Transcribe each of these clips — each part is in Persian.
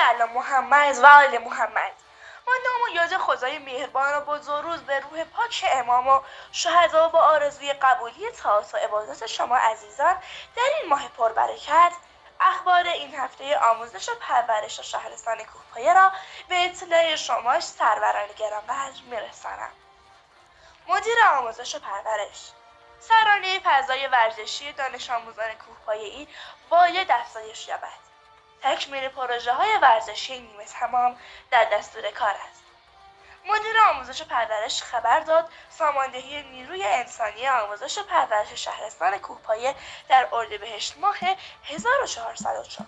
علی محمد و آل محمد. ما نام و یاد خدای مهربان را با درود به روح پاک امام و شهدا و آرزوی قبولی طاعات و عبادات شما عزیزان در این ماه پربرکت اخبار این هفته آموزش و پرورش شهرستان کوهپایه را به اطلاع شما سروران گرانقدر میرسانم. مدیر آموزش و پرورش سرانه فضای ورزشی دانش آموزان کوهپایه‌ای باید افزایش یابد. تکمیل پروژه‌های ورزشی نیمه تمام در دستور کار است. مدیر آموزش و پرورش خبر داد ساماندهی نیروی انسانی آموزش و پرورش شهرستان کوهپایه در اردیبهشت ماه 1404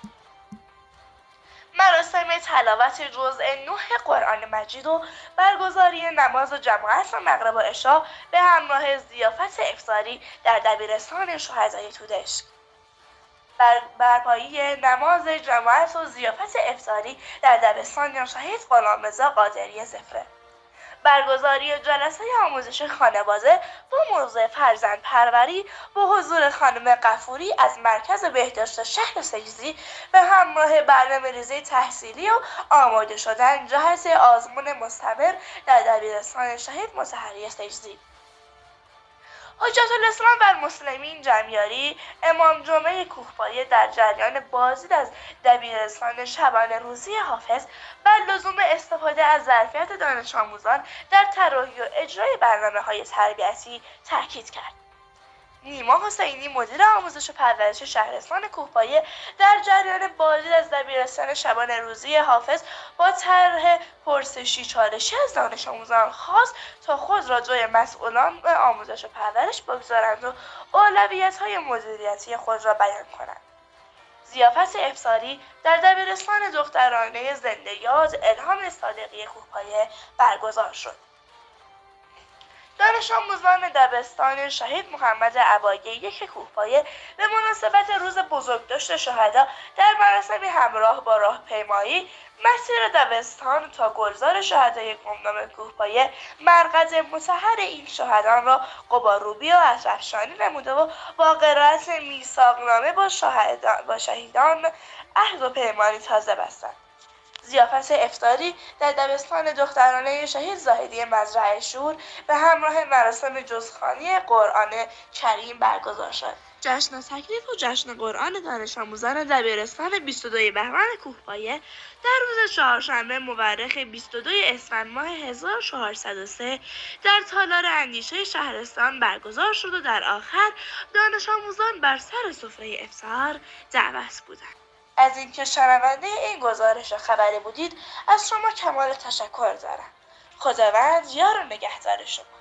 مراسم تلاوت جزء 9 قرآن مجید و برگزاری نماز جماعت و مغرب و عشا به همراه ضیافت افطاری در دبیرستان شهدای تودشک. برپایی نماز جماعت و ضیافت افطاری در دبستان شهید غلامرضا قادری زفره. برگزاری جلسه آموزش خانواده با موضوع فرزند پروری با حضور خانم غفوری از مرکز بهداشت شهر سیزی به همراه برنامه‌ریزی تحصیلی و آماده شدن جهت آزمون مستمر در دبیرستان شهید مطهری سیزی. حجت الاسلام و المسلمین جمعیاری امام جمعه کوهپایه در جریان بازدید از دبیرستان شبانه روزی حافظ بر لزوم استفاده از ظرفیت دانش آموزان در طراحی و اجرای برنامه‌های تربیتی تاکید کرد. نیما حسینی مدیر آموزش و پرورش شهرستان کوهپایه در جریان بازدید از دبیرستان شبانه روزی حافظ با طرح پرسشی چالشی از دانش آموزان خواست تا خود را جای مسئولان آموزش و پرورش بگذارند و اولویت‌های مدیریتی خود را بیان کنند. ضیافت افطاری در دبیرستان دخترانه زنده یاد الهام صادقی کوهپایه برگزار شد. دانش آموزان دبستان شهید محمد عبایی یک کوهپایه به مناسبت روز بزرگداشت شهدا در مراسمی همراه با راهپیمایی مسیر دبستان تا گلزار شهدای گمنام کوهپایه مرقد مطهر این شهدان را غبارروبی و اطرافشانی نموده و با قرائت میثاقنامه با شهیدان عهد و پیمانی تازه بستند. ضیافت افطاری در دبستان دخترانه شهید زاهدی مزرعه شور به همراه مراسم جزخوانی قرآن کریم برگزار شد. جشن تکلیف و جشن قرآن دانش آموزان دبیرستان 22 بهمن کوهپایه در روز چهارشنبه مورخ 22 اسفند ماه 1403 در تالار اندیشه شهرستان برگزار شد و در آخر دانش آموزان بر سر سفره افطار دعوت بودند. از اینکه شنونده این گزارش خبری بودید از شما کمال تشکر دارم. خداوند یار و نگهدار شما.